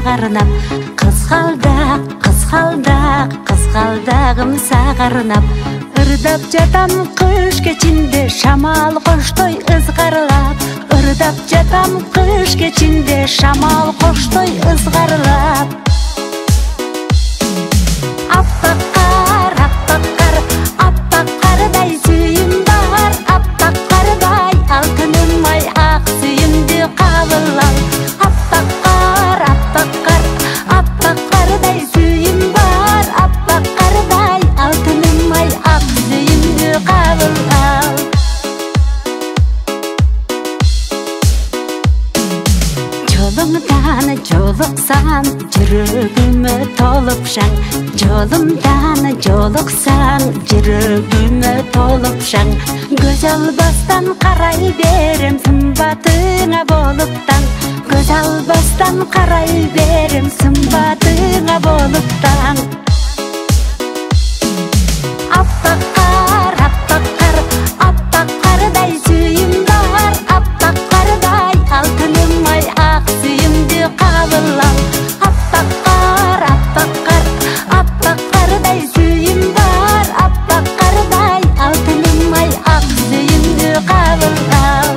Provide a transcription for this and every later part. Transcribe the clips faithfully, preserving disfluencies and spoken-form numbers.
сағарынап, қызғалдақ, қызғалдақ, қызғалдағым сағарынап, ырдап жатам қыш кечинде, шамал қоштой ызғарлап, ырдап жатам қыш кечинде, шамал қоштой ызғарлап. Аппақ қар, аппақ қар, аппақ қардай сүйім бар, аппақ қардай алтыным ай, ақ сүйімді қабыл ал. Аппақ қар, аппақ қар, аппақ қардай сүйім бар, аппақ қардай алтыным ай, ақ сүйімді қабыл ал. Жолыңдан жолықсаң, жүрегіме толып шаң, жолымдан жолықсаң, жүрегіме толып шаң, көз албастан қарай берем, сымбатыңа болып таң, көз албастан қарай берем, сымбатыңа болып таң. Аппақ қар, аппақ қар, аппақ қардай сүйім бар, аппақ қардай алтыным ай, ақ сүйімді қабыл ал. Аппақ қар, аппақ қар, аппақ қардай сүйім бар, аппақ қардай алтыным ай, ақ сүйімді қабыл ал.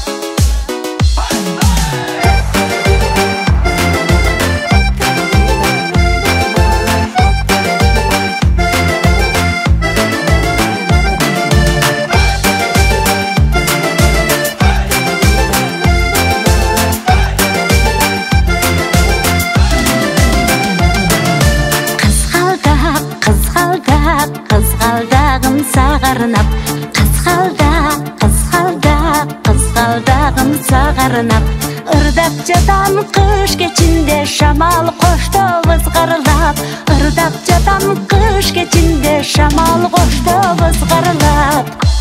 Қызғалдағым сағарынап, қызғалдақ, қызғалдақ, қызғалдағым сағарынап, ырдап жатам қыш кечинде, шамал қошто ызғарлап, ырдап жатам қыш кечинде, шамал қошто ызғарлап.